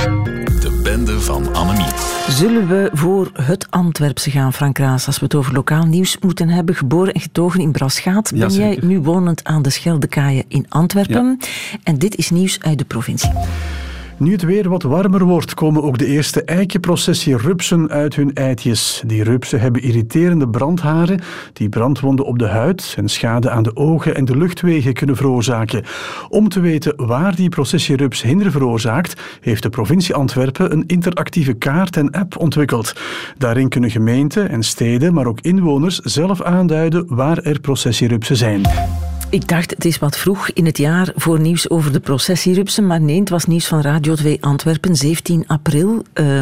De bende van Annemie. Zullen we voor het Antwerpse gaan, Frank Raas, als we het over lokaal nieuws moeten hebben? Geboren en getogen in Braschaat. Ben jij nu wonend aan de Scheldekaaien in Antwerpen? Ja. En dit is nieuws uit de provincie. Nu het weer wat warmer wordt, komen ook de eerste eikenprocessie rupsen uit hun eitjes. Die rupsen hebben irriterende brandharen die brandwonden op de huid en schade aan de ogen en de luchtwegen kunnen veroorzaken. Om te weten waar die processierups hinder veroorzaakt, heeft de provincie Antwerpen een interactieve kaart en app ontwikkeld. Daarin kunnen gemeenten en steden, maar ook inwoners zelf aanduiden waar er processierupsen zijn. Ik dacht, het is wat vroeg in het jaar voor nieuws over de processierupsen, maar nee, het was nieuws van Radio 2 Antwerpen, 17 april.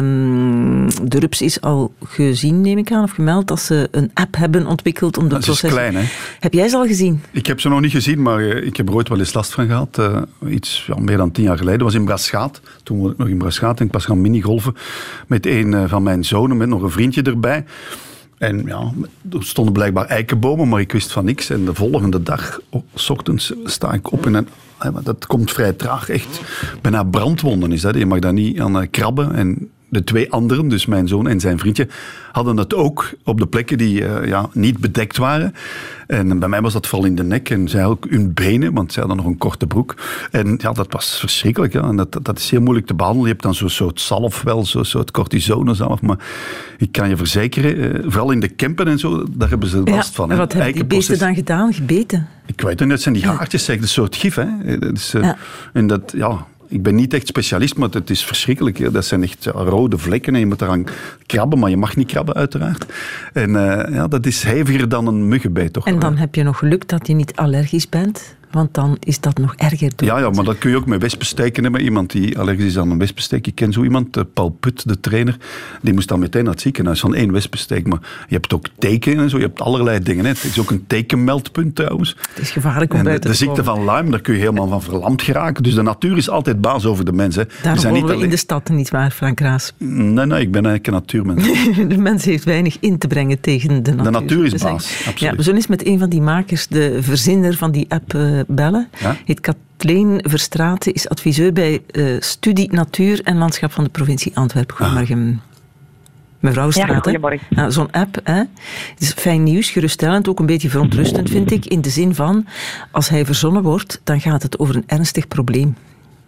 De rups is al gezien, neem ik aan, of gemeld, dat ze een app hebben ontwikkeld om de processie... Dat is klein, hè? Heb jij ze al gezien? Ik heb ze nog niet gezien, maar ik heb er ooit wel eens last van gehad. Meer dan 10 jaar geleden. Dat was in Braschaat. Toen was ik nog in Braschaat en ik was gaan minigolfen met een van mijn zonen, met nog een vriendje erbij. En ja, er stonden blijkbaar eikenbomen, maar ik wist van niks. En de volgende dag, 's ochtends, sta ik op en dat komt vrij traag. Echt bijna brandwonden is dat. Je mag daar niet aan krabben. En de 2 anderen, dus mijn zoon en zijn vriendje, hadden het ook op de plekken die niet bedekt waren. En bij mij was dat vooral in de nek en zij ook hun benen, want zij hadden nog een korte broek. En ja, dat was verschrikkelijk. Ja. En dat is heel moeilijk te behandelen. Je hebt dan zo'n soort zalf wel, zo'n soort cortisonezalf. Maar ik kan je verzekeren, vooral in de Kempen en zo, daar hebben ze last van. En wat hebben die beesten dan gedaan? Gebeten? Ik weet het niet, dat zijn die haartjes, zeg, een soort gif. Hè. En dat, ja... Ik ben niet echt specialist, maar het is verschrikkelijk. Hè. Dat zijn echt rode vlekken en je moet eraan krabben, maar je mag niet krabben uiteraard. En dat is heviger dan een muggenbijt toch. En dan heb je nog geluk dat je niet allergisch bent, want dan is dat nog erger. Ja, maar dat kun je ook met wespensteken hebben. Iemand die allergisch is aan een wespensteek. Ik ken zo iemand, Paul Put, de trainer, die moest dan meteen naar het ziekenhuis van 1 wespensteek. Maar je hebt ook teken en zo, je hebt allerlei dingen. Hè. Het is ook een tekenmeldpunt trouwens. Het is gevaarlijk om buiten te de ziekte van Lyme, daar kun je helemaal van verlamd geraken. Dus de natuur is altijd baas over de mens. Hè. Daarom wonen we in de stad, niet waar, Frank Raas? Nee, ik ben eigenlijk een natuurmens. De mens heeft weinig in te brengen tegen de natuur. De natuur is baas, absoluut. Ja, we zullen eens met een van die makers, de verzinner van die app, bellen. Ja? Heet Kathleen Verstraeten, is adviseur bij Studie Natuur en Landschap van de provincie Antwerpen. Goedemorgen. Mevrouw Straeten. Ja, goedemorgen. Nou, zo'n app, hè, het is fijn nieuws, geruststellend, ook een beetje verontrustend, vind ik, in de zin van, als hij verzonnen wordt, dan gaat het over een ernstig probleem.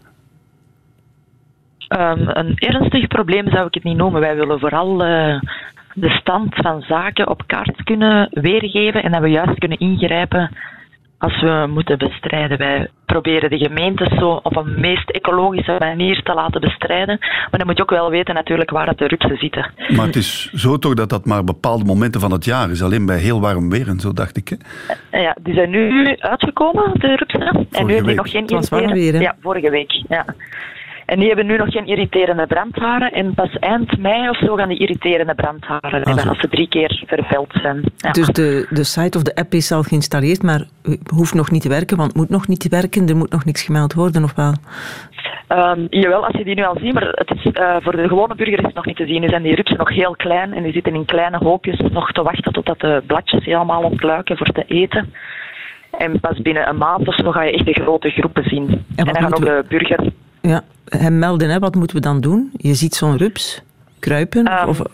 Een ernstig probleem zou ik het niet noemen. Wij willen vooral de stand van zaken op kaart kunnen weergeven en dat we juist kunnen ingrijpen als we moeten bestrijden. Wij proberen de gemeentes zo op een meest ecologische manier te laten bestrijden. Maar dan moet je ook wel weten natuurlijk waar de rupsen zitten. Maar het is zo toch dat maar bepaalde momenten van het jaar is. Alleen bij heel warm weer en zo, dacht ik. Hè? Ja, die zijn nu uitgekomen, de rupsen. En nu hebben die nog geen irriterende... Ja, vorige week. Ja. En die hebben nu nog geen irriterende brandharen. En pas eind mei of zo gaan die irriterende brandharen hebben als ze 3 keer verveld zijn. Ja. Dus de site of de app is al geïnstalleerd, maar hoeft nog niet te werken, want het moet nog niet te werken, er moet nog niks gemeld worden, of wel? Jawel, als je die nu al ziet, maar het is, voor de gewone burger is het nog niet te zien. Nu zijn die rupsen nog heel klein en die zitten in kleine hoopjes nog te wachten totdat de bladjes helemaal ontluiken voor te eten. En pas binnen een maand of zo ga je echt de grote groepen zien. En dan gaan ook de burger... Ja, hem melden, hè. Wat moeten we dan doen? Je ziet zo'n rups kruipen,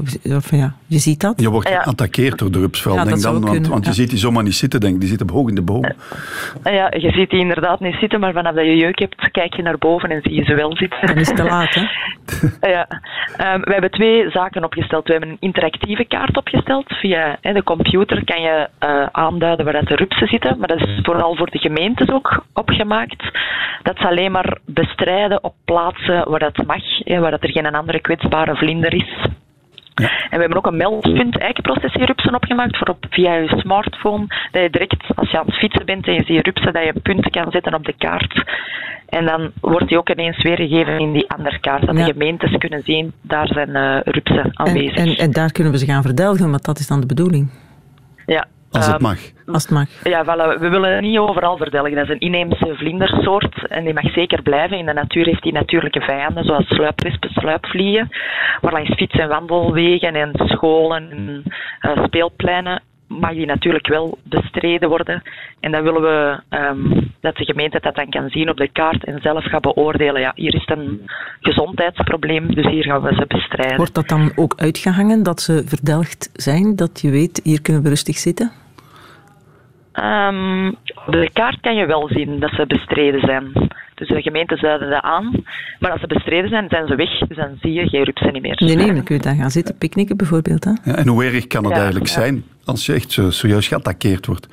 je ziet dat. Je wordt geattaqueerd door de rups vooral, denk dan, want je ziet die zomaar niet zitten, denk, die zitten hoog in de bomen. Ja, je ziet die inderdaad niet zitten, maar vanaf dat je jeuk hebt, kijk je naar boven en zie je ze wel zitten. Dan is het te laat, hè? Ja. We hebben 2 zaken opgesteld. We hebben een interactieve kaart opgesteld. Via de computer kan je aanduiden waar de rupsen zitten, maar dat is vooral voor de gemeentes ook opgemaakt. Dat ze alleen maar bestrijden op plaatsen waar dat mag, waar dat er geen andere kwetsbare vlinder is. Ja. En we hebben ook een meldpunt eikenprocessierupsen opgemaakt voor via je smartphone. Dat je direct, als je aan het fietsen bent en je ziet rupsen, dat je een punt kan zetten op de kaart. En dan wordt die ook ineens weergegeven in die andere kaart. Dat de gemeentes kunnen zien, daar zijn rupsen aanwezig. En daar kunnen we ze gaan verdelgen, want dat is dan de bedoeling. Ja. Als het mag. Als het mag. Ja, voilà. We willen niet overal verdelgen. Dat is een inheemse vlindersoort en die mag zeker blijven. In de natuur heeft die natuurlijke vijanden, zoals sluipwespen, sluipvliegen. Maar langs fiets- en wandelwegen en scholen en speelpleinen mag die natuurlijk wel bestreden worden. En dan willen we dat de gemeente dat dan kan zien op de kaart en zelf gaat beoordelen. Ja, hier is een gezondheidsprobleem, dus hier gaan we ze bestrijden. Wordt dat dan ook uitgehangen, dat ze verdelgd zijn? Dat je weet, hier kunnen we rustig zitten? Op de kaart kan je wel zien dat ze bestreden zijn. Dus de gemeente duiden dat aan. Maar als ze bestreden zijn, zijn ze weg. Dus dan zie je geen rupsen niet meer. Nee, dan kun je daar gaan zitten, picknicken bijvoorbeeld. Hè? Ja, en hoe erg kan het eigenlijk zijn als je echt zojuist geattaqueerd wordt?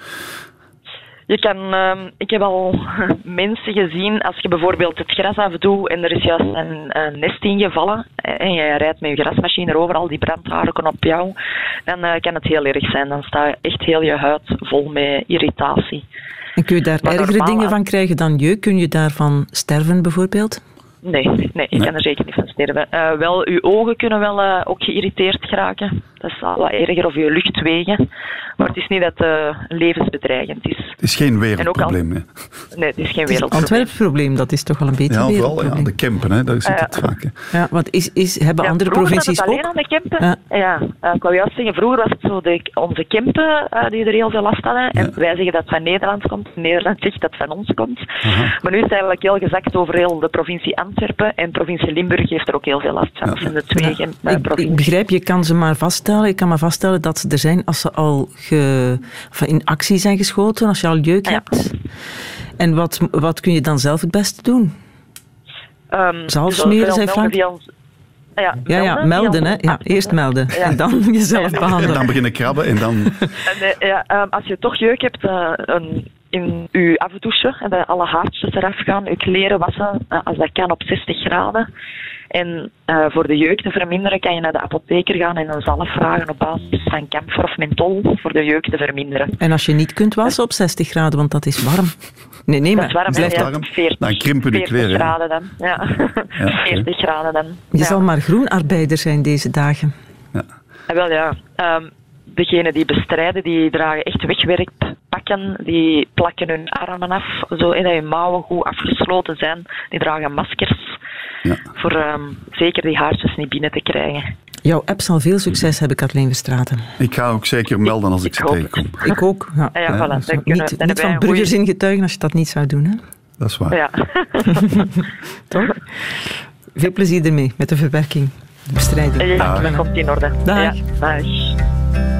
Ik heb al mensen gezien, als je bijvoorbeeld het gras afdoet en er is juist een nest ingevallen en je rijdt met je grasmachine overal die brandharuken op jou, dan kan het heel erg zijn. Dan sta je echt heel je huid vol met irritatie. En kun je daar ergere dingen van krijgen dan jeuk? Kun je daarvan sterven bijvoorbeeld? Nee, ik kan er zeker niet van sterven. Wel, uw ogen kunnen wel ook geïrriteerd geraken. Dat is al wat erger, of je luchtwegen. Maar het is niet dat levensbedreigend is. Het is geen wereldprobleem. Nee, het is geen wereldprobleem. Het Antwerpsprobleem, dat is toch wel een beetje een wereldprobleem. Vooral de Kempen, hè, daar zit het vaak. Ja, want hebben andere provincies ook? Alleen aan de Kempen? Ik wou juist zeggen, vroeger was het zo onze Kempen die er heel veel last hadden. En wij zeggen dat het van Nederland komt. Nederland zegt dat het van ons komt. Maar nu is het eigenlijk heel gezakt over heel de provincie Antwerpen. En provincie Limburg heeft er ook heel veel last van. Dat zijn de twee provincies. Ik begrijp, je kan ze maar vaststellen. Ik kan maar vaststellen dat ze er zijn als ze al in actie zijn geschoten, als je al jeuk hebt. En wat kun je dan zelf het beste doen? Zalf smeren, zei Frank? Melden. Hè? Ja, eerst melden. Ja. En dan jezelf behandelen. En dan beginnen krabben en dan... als je toch jeuk hebt, in je afdouchen en dat alle haartjes eraf gaan, je kleren wassen, als dat kan op 60 graden. En voor de jeuk te verminderen kan je naar de apotheker gaan en een zalf vragen op basis van camphor of menthol voor de jeuk te verminderen. En als je niet kunt wassen op 60 graden, want dat is warm. Nee, maar dat is warm, warm. 40, dan krimpen de kleren. 40 graden dan. Ja. 40 graden dan. Je zal maar groenarbeider zijn deze dagen. Ja. Degenen die bestrijden, die dragen echt wegwerkpakken, die plakken hun armen af, zo dat hun mouwen goed afgesloten zijn. Die dragen maskers, voor zeker die haartjes niet binnen te krijgen. Jouw app zal veel succes hebben, Kathleen Verstraeten. Ik ga ook zeker melden als ik ze tegenkom. Ik ook. Ja. Voilà, niet van burgers in getuigen als je dat niet zou doen. Hè? Dat is waar. Ja. Toch? Veel plezier ermee met de verwerking, de bestrijding. Ja, dat komt in orde. Dag. Ja, dag.